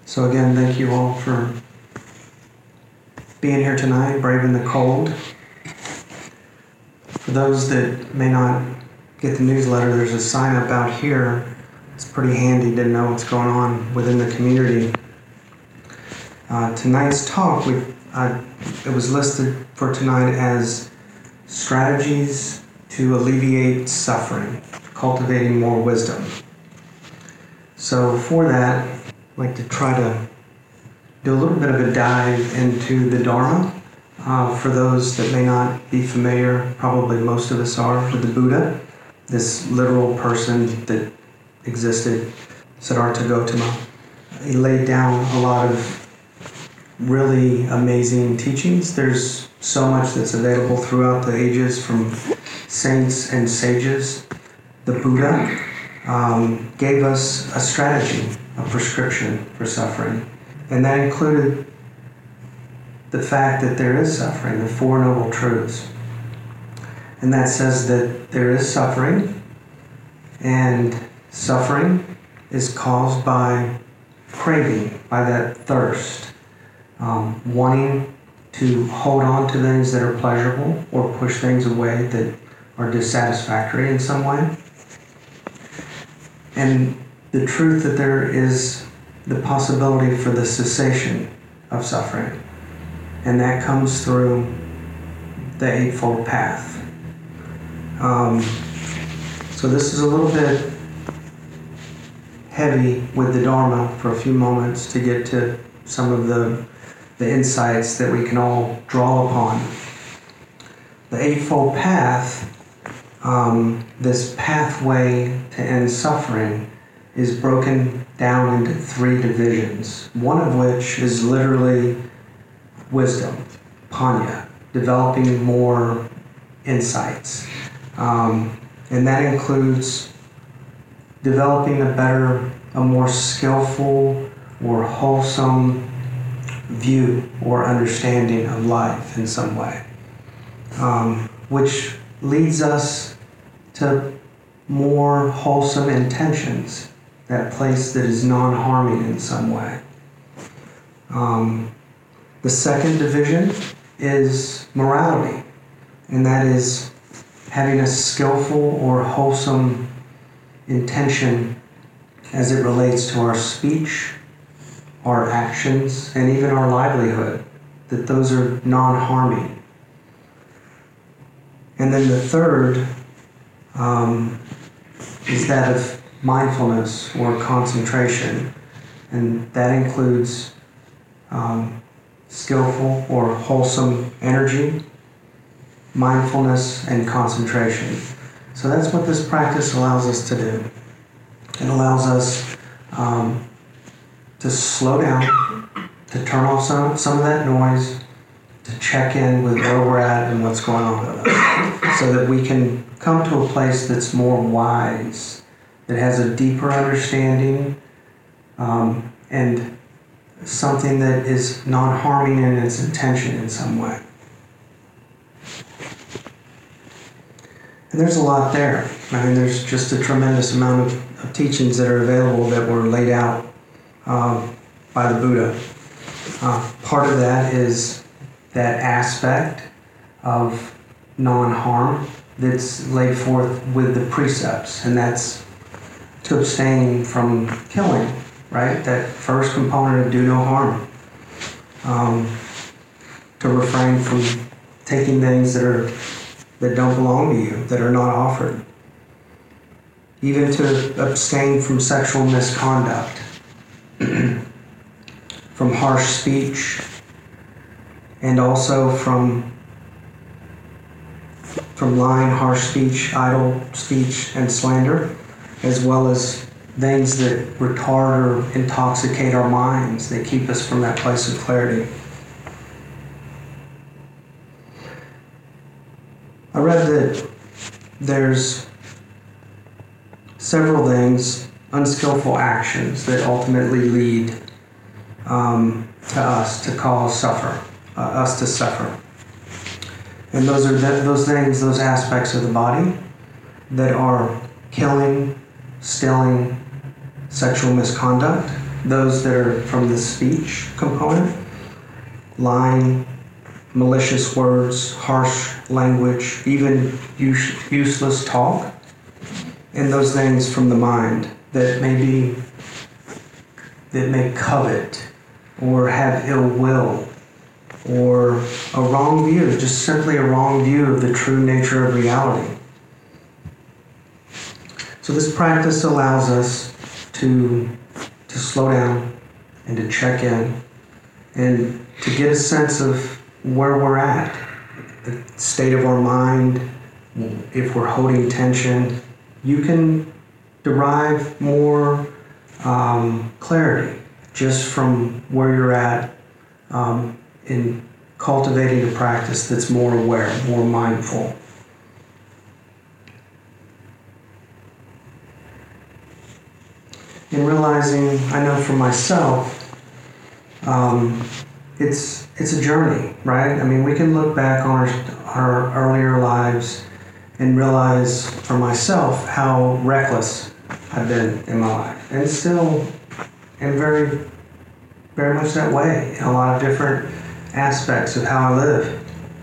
So again, thank you all for being here tonight, braving the cold. For those that may not get the newsletter, there's a sign up out here. It's pretty handy to know what's going on within the community. Tonight's talk, it was listed for tonight as strategies to alleviate suffering, cultivating more wisdom. So for that, I'd like to try to do a little bit of a dive into the Dharma. For those that may not be familiar, probably most of us are, with the Buddha, this literal person that existed, Siddhartha Gautama. He laid down a lot of really amazing teachings. There's so much that's available throughout the ages from saints and sages. The Buddha gave us a strategy, a prescription for suffering. And that included the fact that there is suffering, the Four Noble Truths. And that says that there is suffering, and suffering is caused by craving, by that thirst, wanting to hold on to things that are pleasurable or push things away that are dissatisfactory in some way. And the truth that there is the possibility for the cessation of suffering. And that comes through the Eightfold Path. So this is a little bit heavy with the Dharma for a few moments to get to some of the insights that we can all draw upon. The Eightfold Path, this pathway to end suffering, is broken down into 3 divisions, one of which is literally wisdom, panya, developing more insights. And that includes developing a more skillful or wholesome view or understanding of life in some way, which leads us to more wholesome intentions, that place that is non-harming in some way. The second division is morality, and that is having a skillful or wholesome intention as it relates to our speech, our actions, and even our livelihood, that those are non-harming. And then the third is that of mindfulness or concentration, and that includes skillful or wholesome energy, mindfulness, and concentration. So that's what this practice allows us to do. It allows us to slow down, to turn off some of that noise, to check in with where we're at and what's going on with us, so that we can come to a place that's more wise, that has a deeper understanding, and something that is non-harming in its intention in some way. And there's a lot there. I mean, there's just a tremendous amount of teachings that are available that were laid out by the Buddha. Part of that is that aspect of non-harm that's laid forth with the precepts, and that's to abstain from killing, right? That first component of do no harm. To refrain from taking things that don't belong to you, that are not offered. Even to abstain from sexual misconduct, from harsh speech, and also from lying, harsh speech, idle speech, and slander, as well as things that retard or intoxicate our minds, that keep us from that place of clarity. I read that there's several things, unskillful actions, that ultimately lead to us to cause us to suffer. And those are those things, those aspects of the body that are killing, stealing, sexual misconduct, those that are from the speech component, lying, malicious words, harsh language, even useless talk, and those things from the mind that may covet or have ill will or a wrong view, just simply a wrong view of the true nature of reality. So this practice allows us to slow down and to check in and to get a sense of where we're at, the state of our mind, if we're holding tension. You can derive more clarity just from where you're at in cultivating a practice that's more aware, more mindful. And realizing, I know for myself, it's a journey, right? I mean, we can look back on our earlier lives and realize for myself how reckless I've been in my life, and still am very, very much that way in a lot of different aspects of how I live.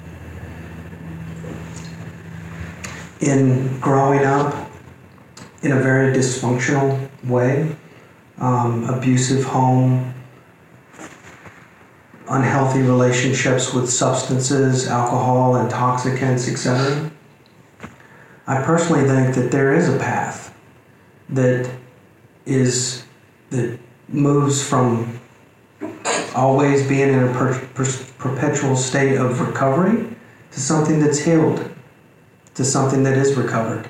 In growing up in a very dysfunctional way, abusive home, unhealthy relationships with substances, alcohol, intoxicants, etc. I personally think that there is a path that moves from always being in a perpetual state of recovery to something that's healed, to something that is recovered.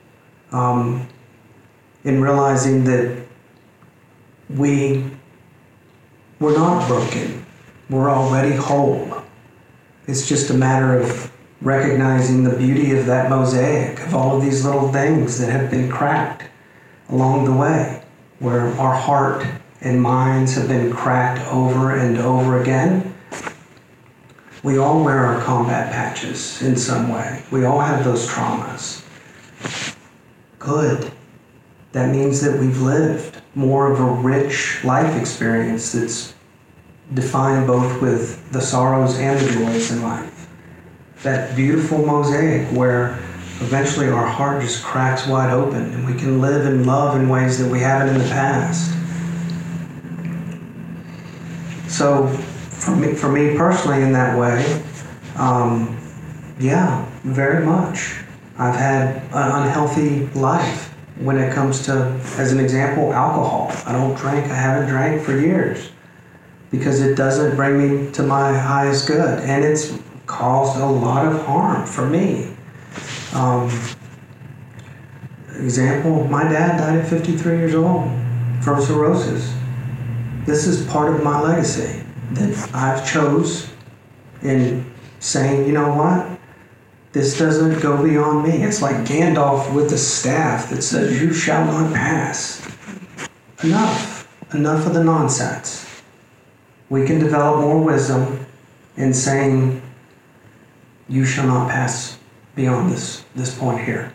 In realizing that we're not broken, we're already whole. It's just a matter of recognizing the beauty of that mosaic, of all of these little things that have been cracked along the way, where our heart and minds have been cracked over and over again. We all wear our combat patches in some way. We all have those traumas. Good. That means that we've lived more of a rich life experience that's defined both with the sorrows and the joys in life. That beautiful mosaic where eventually our heart just cracks wide open and we can live and love in ways that we haven't in the past. So for me personally in that way, yeah, very much. I've had an unhealthy life when it comes to, as an example, alcohol. I don't drink, I haven't drank for years because it doesn't bring me to my highest good, and it's caused a lot of harm for me. Example, my dad died at 53 years old from cirrhosis. This is part of my legacy that I've chose in saying, you know what? This doesn't go beyond me. It's like Gandalf with the staff that says, you shall not pass. Enough of the nonsense. We can develop more wisdom in saying, you shall not pass beyond this point here.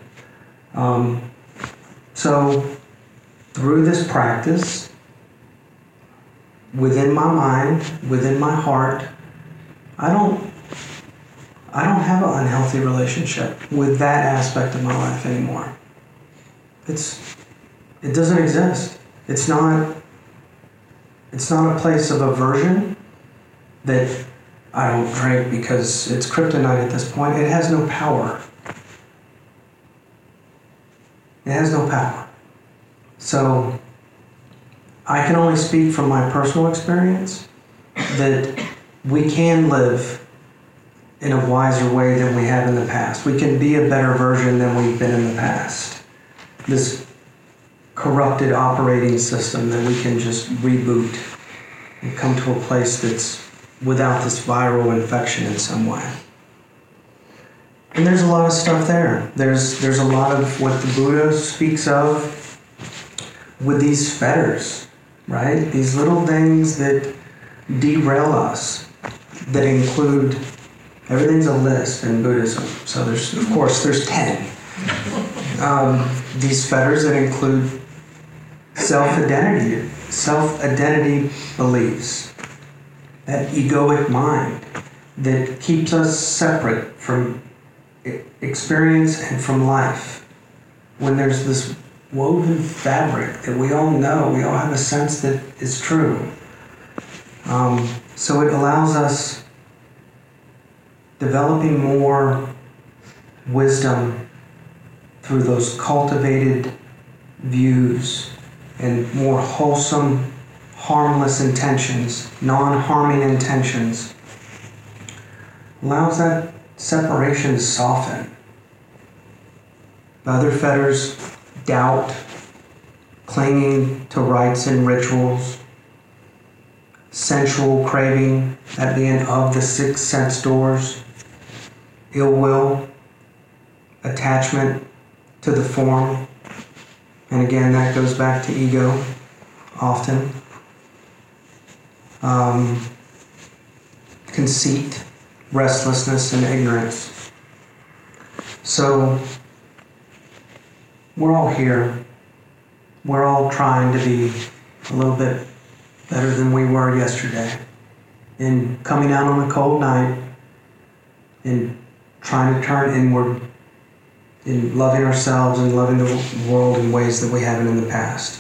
So through this practice, within my mind, within my heart, I don't have an unhealthy relationship with that aspect of my life anymore. It doesn't exist. It's not a place of aversion that I don't drink because it's kryptonite at this point. It has no power. It has no power. So I can only speak from my personal experience that we can live in a wiser way than we have in the past. We can be a better version than we've been in the past. This corrupted operating system that we can just reboot and come to a place that's without this viral infection in some way. And there's a lot of stuff there. There's a lot of what the Buddha speaks of with these fetters, right? These little things that derail us, that include, everything's a list in Buddhism. So there's 10. These fetters that include self-identity, self-identity beliefs, that egoic mind that keeps us separate from experience and from life. When there's this woven fabric that we all know, we all have a sense that is true. So it allows us developing more wisdom through those cultivated views and more wholesome, harmless intentions, non-harming intentions. Allows that separation to soften. Other fetters, doubt, clinging to rites and rituals, sensual craving at the end of the six sense doors, ill will, attachment to the form, and again that goes back to ego often, conceit, restlessness, and ignorance. So we're all here. We're all trying to be a little bit better than we were yesterday. In coming out on a cold night, in trying to turn inward, in loving ourselves and loving the world in ways that we haven't in the past.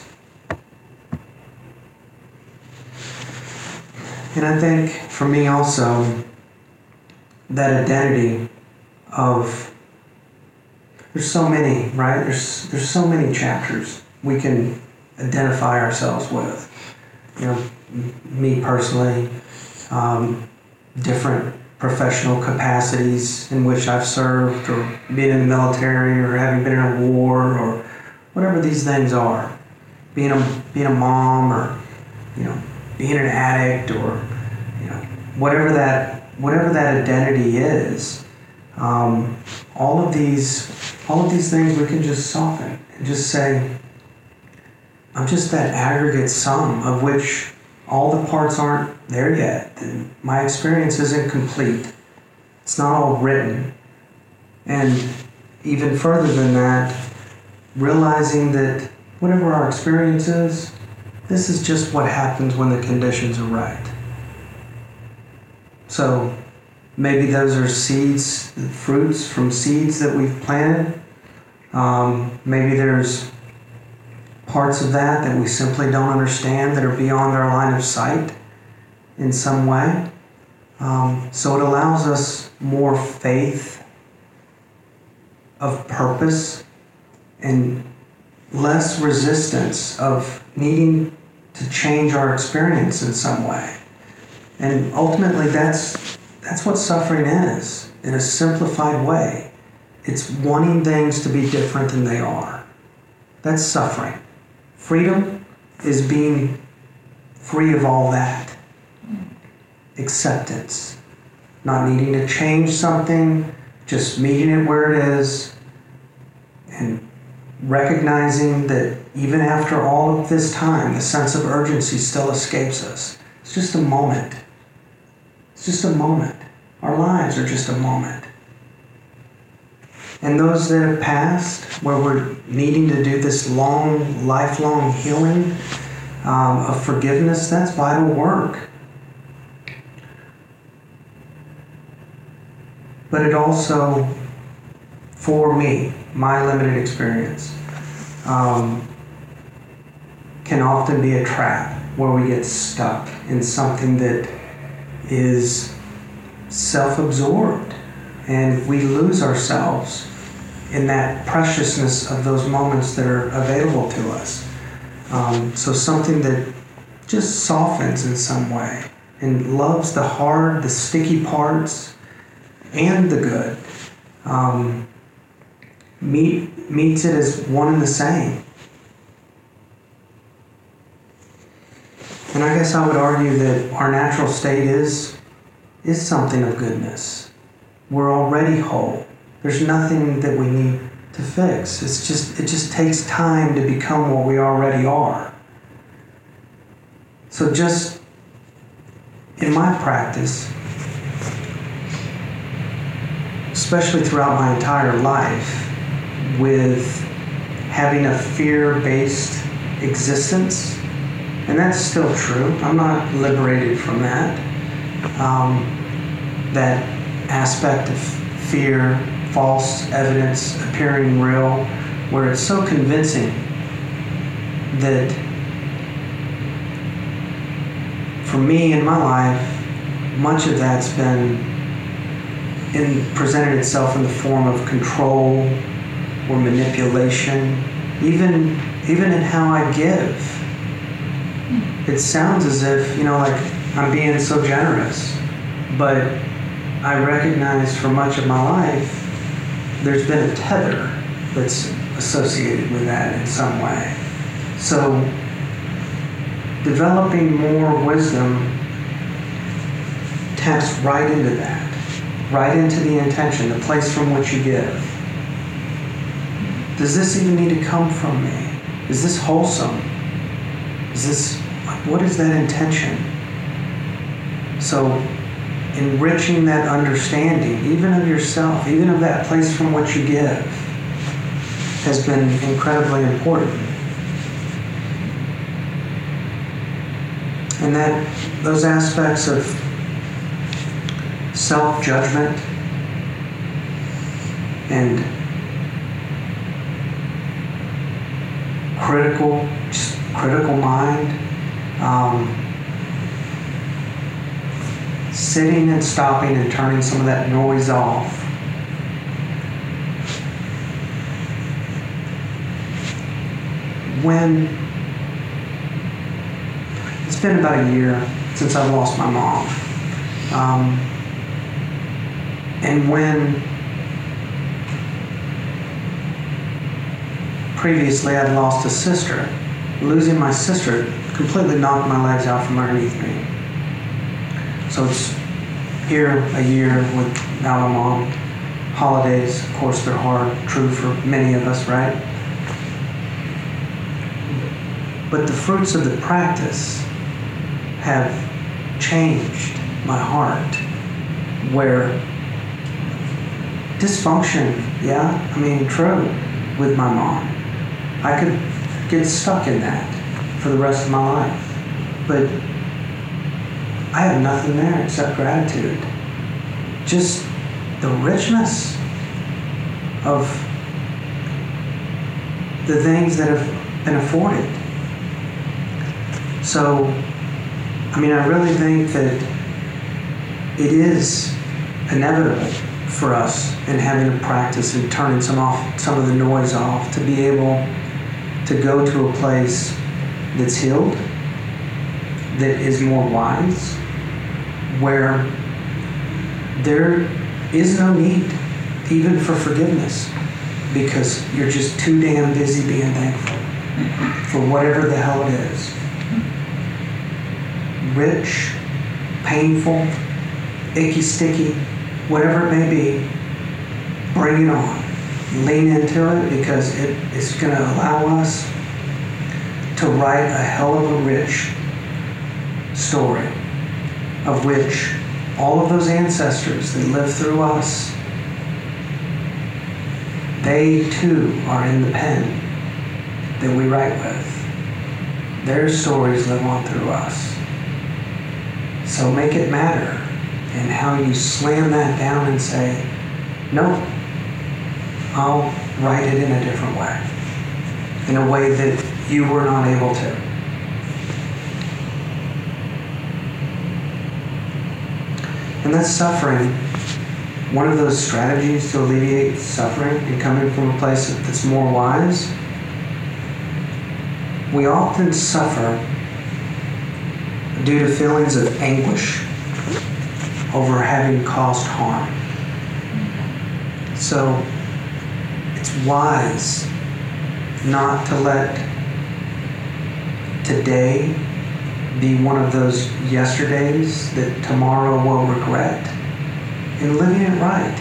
And I think for me also, that identity of, there's so many, right? There's so many chapters we can identify ourselves with. You know, me personally, different professional capacities in which I've served, or being in the military, or having been in a war, or whatever these things are. Being a mom, or being an addict, or whatever that identity is. All of these things we can just soften and just say, I'm just that aggregate sum of which all the parts aren't there yet. My experience isn't complete. It's not all written. And even further than that, realizing that whatever our experience is, this is just what happens when the conditions are right. So maybe those are seeds, fruits from seeds that we've planted. Maybe there's parts of that we simply don't understand, that are beyond our line of sight in some way. So it allows us more faith of purpose and less resistance of needing to change our experience in some way. And ultimately that's what suffering is, in a simplified way. It's wanting things to be different than they are. That's suffering. Freedom is being free of all that. Acceptance. Not needing to change something, just meeting it where it is, and recognizing that even after all of this time, the sense of urgency still escapes us. It's just a moment. It's just a moment. Our lives are just a moment. And those that have passed, where we're needing to do this long, lifelong healing of forgiveness, that's vital work. But it also, for me, my limited experience, can often be a trap where we get stuck in something that is self-absorbed, and we lose ourselves in that preciousness of those moments that are available to us. So something that just softens in some way and loves the hard, the sticky parts, and the good. Meets it as one and the same. And I guess I would argue that our natural state is something of goodness. We're already whole. There's nothing that we need to fix. It just takes time to become what we already are. So just in my practice, especially throughout my entire life, with having a fear-based existence, And that's still true. I'm not liberated from that. That aspect of fear, false evidence appearing real, where it's so convincing that for me in my life, much of that's been presented itself in the form of control or manipulation, even in how I give. It sounds as if, like I'm being so generous, but I recognize for much of my life, there's been a tether that's associated with that in some way. So developing more wisdom taps right into that, right into the intention, the place from which you give. Does this even need to come from me? Is this wholesome? What is that intention? So enriching that understanding, even of yourself, even of that place from which you give, has been incredibly important. And those aspects of self-judgment and critical mind, sitting and stopping and turning some of that noise off. It's been about a year since I've lost my mom. And when previously I'd lost a sister, losing my sister completely knocked my legs out from underneath me. So it's here a year without a mom. Holidays, of course, they're hard, true for many of us, right? But the fruits of the practice have changed my heart, where dysfunction, true, with my mom. I could get stuck in that for the rest of my life. But I have nothing there except gratitude. Just the richness of the things that have been afforded. So, I really think that it is inevitable for us in having a practice and turning some of the noise off, to be able to go to a place that's healed, that is more wise, where there is no need even for forgiveness, because you're just too damn busy being thankful for whatever the hell it is. Rich, painful, icky, sticky, whatever it may be, bring it on. Lean into it, because it is going to allow us to write a hell of a rich story, of which all of those ancestors that lived through us, they too are in the pen that we write with. Their stories live on through us. So make it matter in how you slam that down and say, nope, I'll write it in a different way, in a way that you were not able to. And that's suffering. One of those strategies to alleviate suffering and coming from a place that's more wise, we often suffer due to feelings of anguish over having caused harm. So it's wise not to let today be one of those yesterdays that tomorrow will regret, and living it right.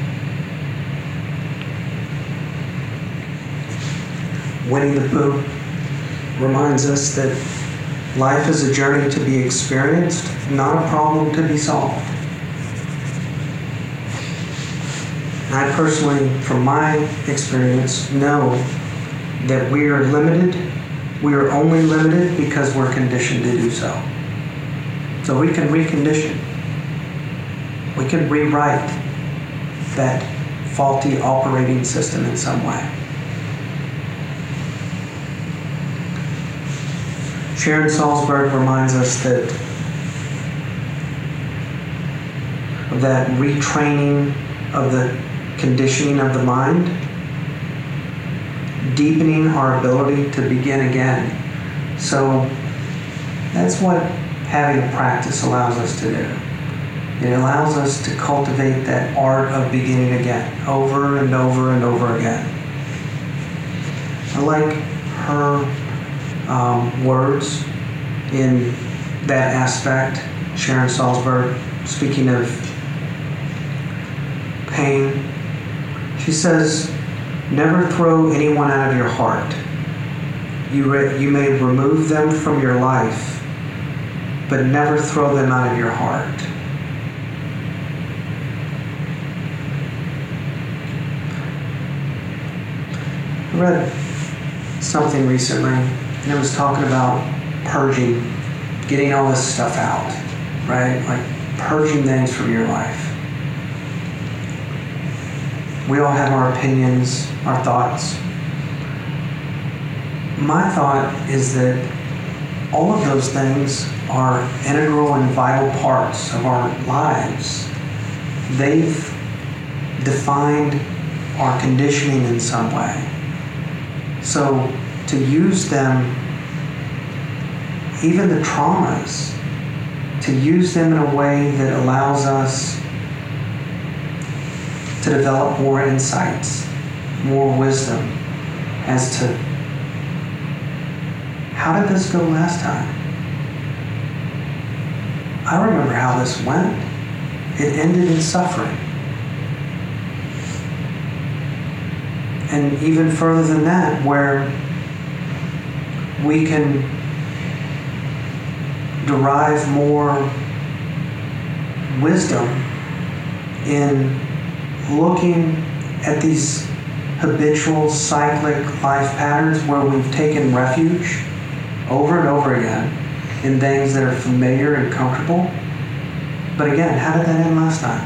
Winnie the Pooh reminds us that life is a journey to be experienced, not a problem to be solved. And I personally, from my experience, know that we are limited We are only limited because we're conditioned to do so. So we can recondition. We can rewrite that faulty operating system in some way. Sharon Salzberg reminds us that retraining of the conditioning of the mind, deepening our ability to begin again. So that's what having a practice allows us to do. It allows us to cultivate that art of beginning again, over and over and over again. I like her words in that aspect. Sharon Salzberg, speaking of pain, she says, never throw anyone out of your heart. You may remove them from your life, but never throw them out of your heart. I read something recently, and it was talking about purging, getting all this stuff out, right? Like purging things from your life. We all have our opinions, our thoughts. My thought is that all of those things are integral and vital parts of our lives. They've defined our conditioning in some way. So to use them, even the traumas, to use them in a way that allows us to develop more insights, more wisdom as to how did this go last time? I remember how this went. It ended in suffering. And even further than that, where we can derive more wisdom in looking at these habitual cyclic life patterns where we've taken refuge over and over again in things that are familiar and comfortable. But again, how did that end last time?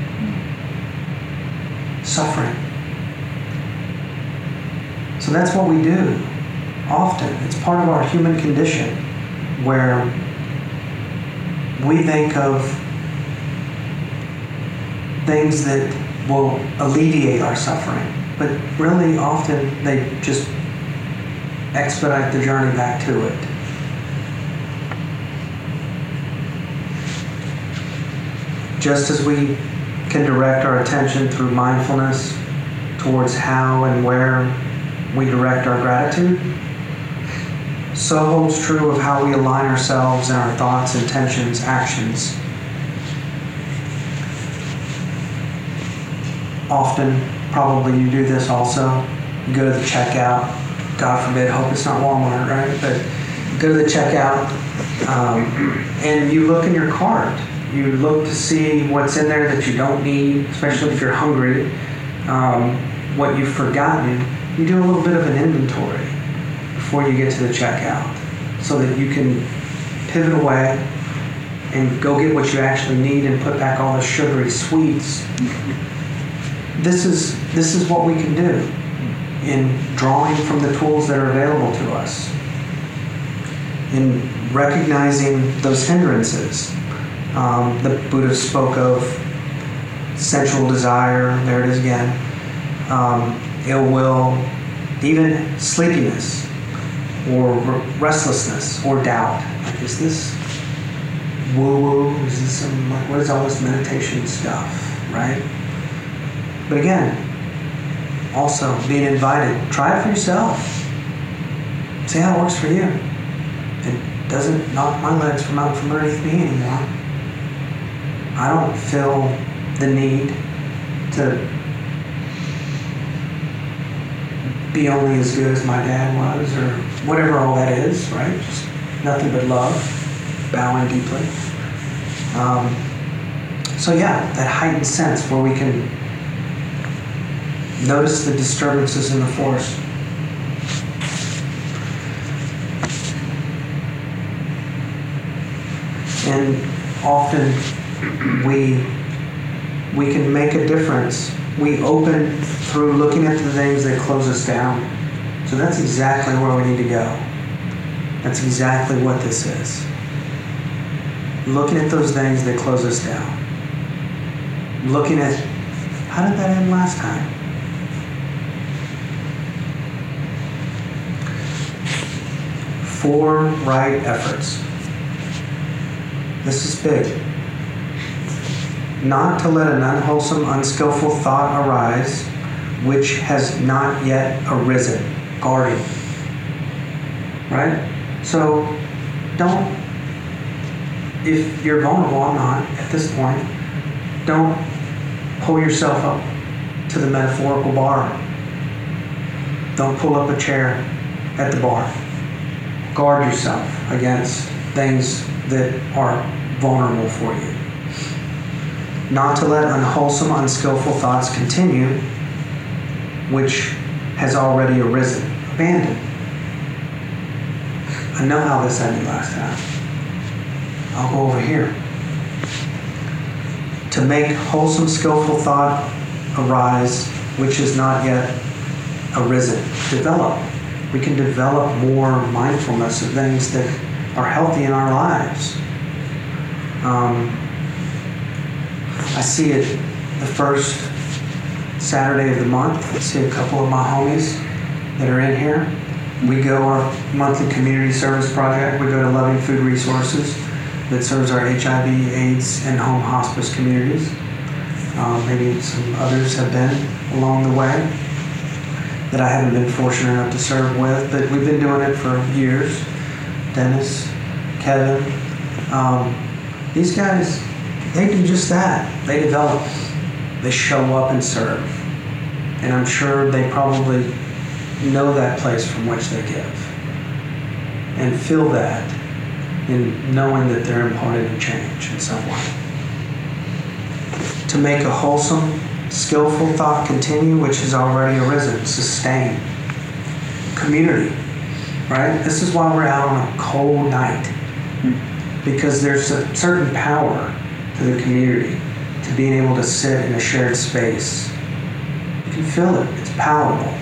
Suffering. So that's what we do often. It's part of our human condition where we think of things that will alleviate our suffering, but really often they just expedite the journey back to it. Just as we can direct our attention through mindfulness towards how and where we direct our gratitude, so holds true of how we align ourselves and our thoughts, intentions, actions. Often, probably you do this also. You go to the checkout. God forbid, hope it's not Walmart, right? But you go to the checkout and you look in your cart. You look to see what's in there that you don't need, especially if you're hungry, what you've forgotten. You do a little bit of an inventory before you get to the checkout so that you can pivot away and go get what you actually need and put back all the sugary sweets. This is what we can do in drawing from the tools that are available to us, in recognizing those hindrances. The Buddha spoke of sensual desire, there it is again, ill will, even sleepiness, or restlessness, or doubt. Like, is this woo-woo? Is this some, like, what is all this meditation stuff, right? But again, also being invited, try it for yourself. See how it works for you. It doesn't knock my legs from out from underneath me anymore. I don't feel the need to be only as good as my dad was, or whatever all that is, right? Just nothing but love, bowing deeply. So yeah, that heightened sense where we can notice the disturbances in the force. And often we can make a difference. We open through looking at the things that close us down. So that's exactly where we need to go. That's exactly what this is. Looking at those things that close us down. Looking at, how did that end last time? Four right efforts. This is big. Not to let an unwholesome, unskillful thought arise, which has not yet arisen. Guarding. Right? So, don't, if you're vulnerable, I'm not at this point, don't pull yourself up to the metaphorical bar. Don't pull up a chair at the bar. Guard yourself against things that are vulnerable for you. Not to let unwholesome, unskillful thoughts continue, which has already arisen. Abandon. I know how this ended last time. I'll go over here. To make wholesome, skillful thought arise, which has not yet arisen. Develop. We can develop more mindfulness of things that are healthy in our lives. I see it the first Saturday of the month. I see a couple of my homies that are in here. We go our monthly community service project. We go to Loving Food Resources that serves our HIV, AIDS, and home hospice communities. Maybe some others have been along the way that I haven't been fortunate enough to serve with, but we've been doing it for years. Dennis, Kevin, these guys, they do just that. They develop. They show up and serve. And I'm sure they probably know that place from which they give. And feel that in knowing that they're imparting a change in some way. To make a wholesome, skillful thought continue, which has already arisen. Sustain. Community. Right? This is why we're out on a cold night. Because there's a certain power to the community, to being able to sit in a shared space. You can feel it. It's palatable.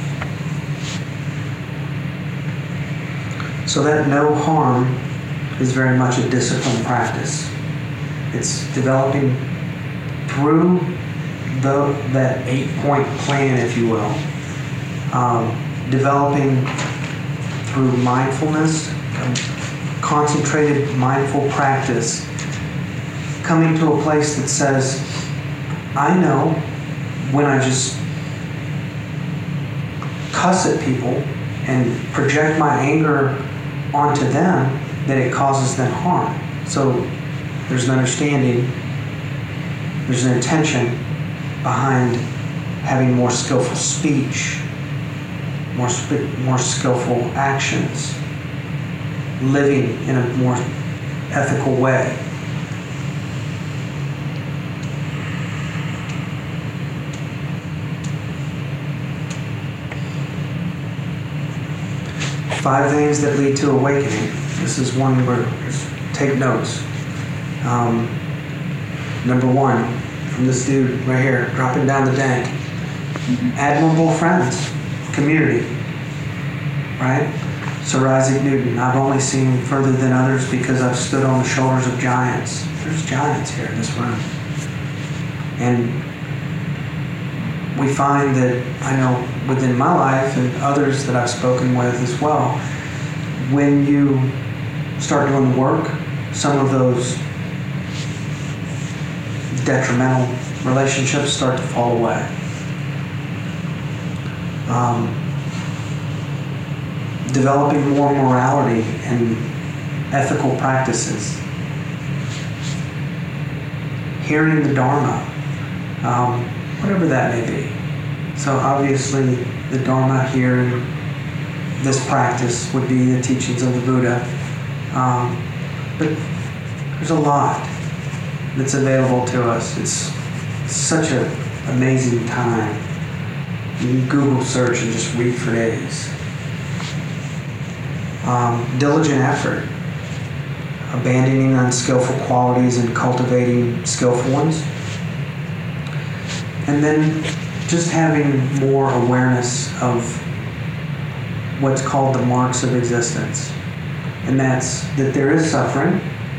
So that no harm is very much a disciplined practice. It's developing through that 8-point plan, if you will. Developing through mindfulness, concentrated mindful practice, coming to a place that says, I know when I just cuss at people and project my anger onto them, that it causes them harm. So there's an understanding, there's an intention behind having more skillful speech, more skillful actions, living in a more ethical way. Five things that lead to awakening. This is one where take notes. Number one, from this dude right here, dropping down the dank. Admirable friends, community, right? Sir Isaac Newton, I've only seen further than others because I've stood on the shoulders of giants. There's giants here in this room. And we find that, I know within my life and others that I've spoken with as well, when you start doing the work, some of those detrimental relationships start to fall away. Developing more morality and ethical practices. Hearing the Dharma, whatever that may be. So obviously the Dharma here in this practice would be the teachings of the Buddha. But there's a lot that's available to us. It's such an amazing time. You can Google search and just read for days. Diligent effort. abandoning unskillful qualities and cultivating skillful ones. And then just having more awareness of what's called the marks of existence. And that's that there is suffering,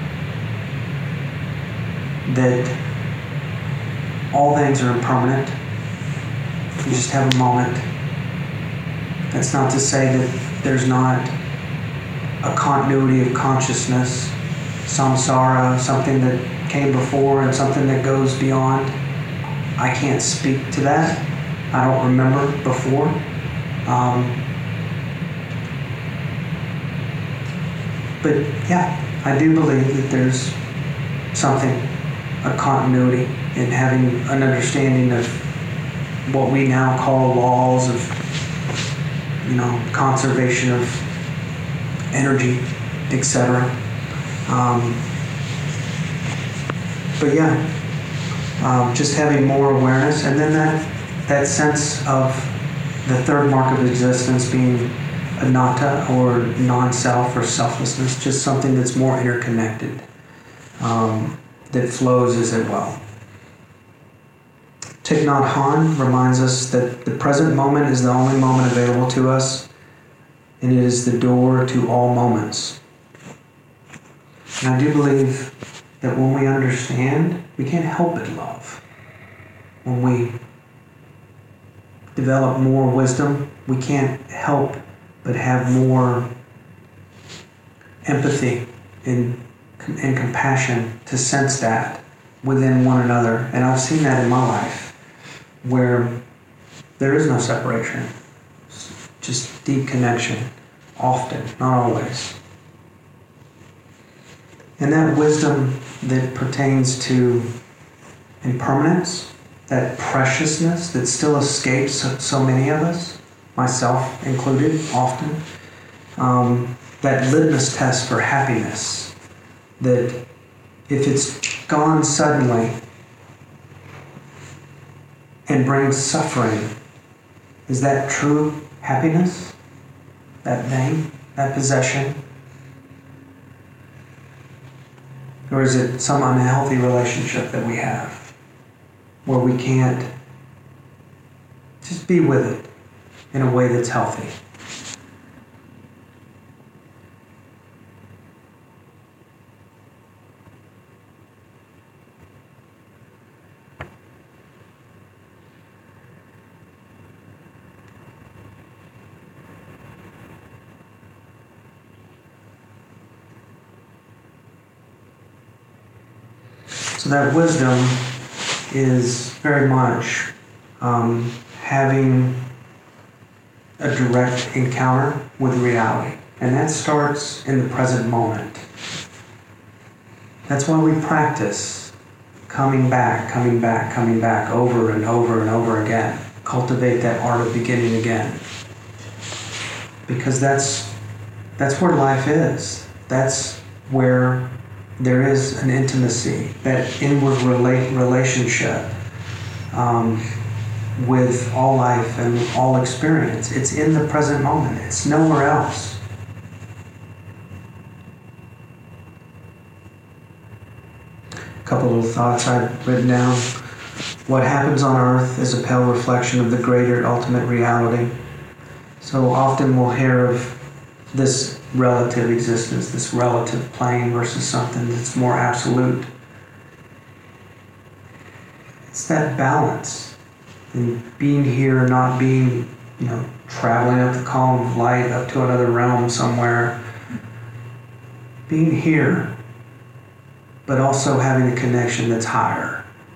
that all things are impermanent. You just have a moment. That's not to say that there's not a continuity of consciousness, samsara, something that came before and something that goes beyond. I can't speak to that. I don't remember before. But yeah, I do believe that there's something, a continuity in having an understanding of what we now call laws of, conservation of energy, etc. But yeah, just having more awareness, and then that sense of the third mark of existence being anatta, or non-self, or selflessness, just something that's more interconnected, that flows as it will. Thich Nhat Hanh reminds us that the present moment is the only moment available to us, and it is the door to all moments. And I do believe that when we understand, we can't help but love. When we develop more wisdom, we can't help but have more empathy and compassion to sense that within one another. And I've seen that in my life, where there is no separation, just deep connection, often, not always. And that wisdom that pertains to impermanence, that preciousness that still escapes so many of us, myself included, often, that litmus test for happiness, that if it's gone suddenly and brings suffering, is that true happiness? That thing, that possession? Or is it some unhealthy relationship that we have where we can't just be with it in a way that's healthy? So that wisdom is very much having a direct encounter with reality. And that starts in the present moment. That's why we practice coming back over and over and over again. Cultivate that art of beginning again. Because that's where life is. That's where there is an intimacy, that inward relationship with all life and all experience. It's in the present moment. It's nowhere else. A couple little thoughts I've written down. What happens on earth is a pale reflection of the greater ultimate reality. So often we'll hear of this relative existence, this relative plane versus something that's more absolute. It's that balance in being here, not being, traveling up the column of light up to another realm somewhere. Being here, but also having a connection that's higher.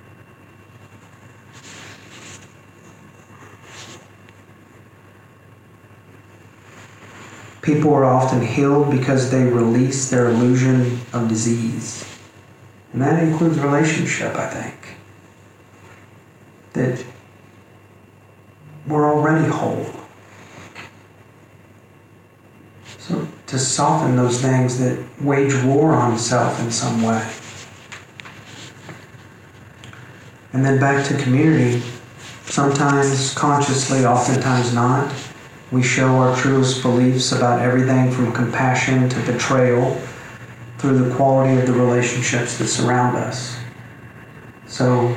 People are often healed because they release their illusion of disease. And that includes relationship, I think. That we're already whole. So to soften those things that wage war on self in some way. And then back to community, sometimes consciously, oftentimes not. We show our truest beliefs about everything from compassion to betrayal through the quality of the relationships that surround us. So,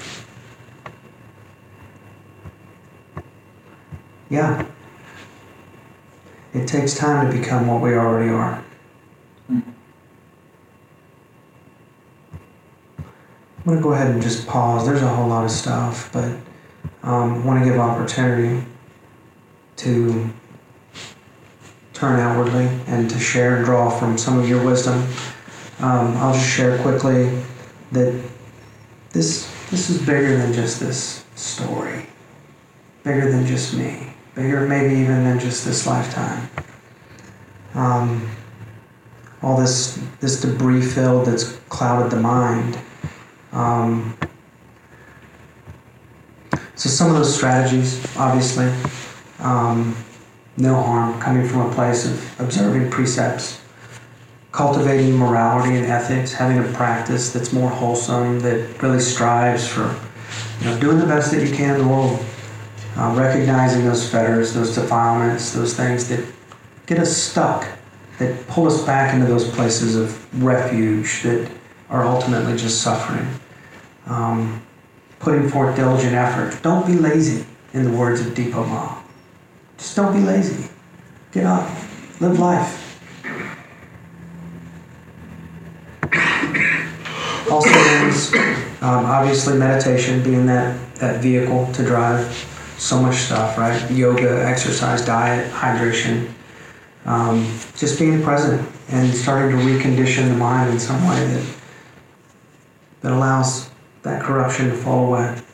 yeah, it takes time to become what we already are. I'm going to go ahead and just pause. There's a whole lot of stuff, but I want to give opportunity to turn outwardly and to share and draw from some of your wisdom. I'll just share quickly that this is bigger than just this story, bigger than just me, bigger maybe even than just this lifetime. All this debris field that's clouded the mind. So some of those strategies, obviously, no harm, coming from a place of observing precepts, cultivating morality and ethics, having a practice that's more wholesome, that really strives for, doing the best that you can in the world, recognizing those fetters, those defilements, those things that get us stuck, that pull us back into those places of refuge that are ultimately just suffering. Putting forth diligent effort. Don't be lazy, in the words of Deepa Ma. Just don't be lazy. Get up. Live life. Also means, obviously, meditation being that vehicle to drive so much stuff, right? Yoga, exercise, diet, hydration. Just being present and starting to recondition the mind in some way that allows that corruption to fall away.